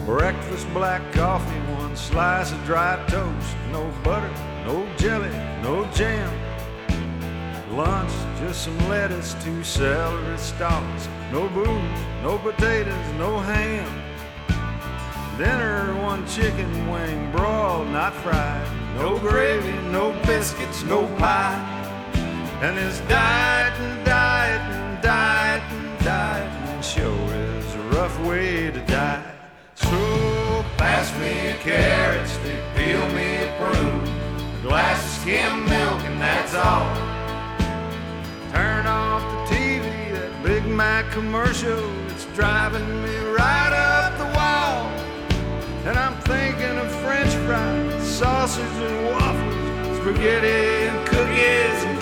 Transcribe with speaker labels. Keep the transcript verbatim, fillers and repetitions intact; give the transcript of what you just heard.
Speaker 1: Breakfast, black coffee, one slice of dry toast. No butter, no jelly, no jam. Lunch, just some lettuce, two celery stalks. No booze, no potatoes, no ham. Dinner, one chicken wing, broiled, not fried. No gravy, no biscuits, no pie. And this diet and diet and diet and diet and sure is a rough way to die. So pass me a carrot stick, peel me a prune, a glass of skim milk, and that's all. Turn off the T V, that Big Mac commercial, it's driving me right up the wall. And I'm thinking of French fries, sausage and waffles, spaghetti and cookies and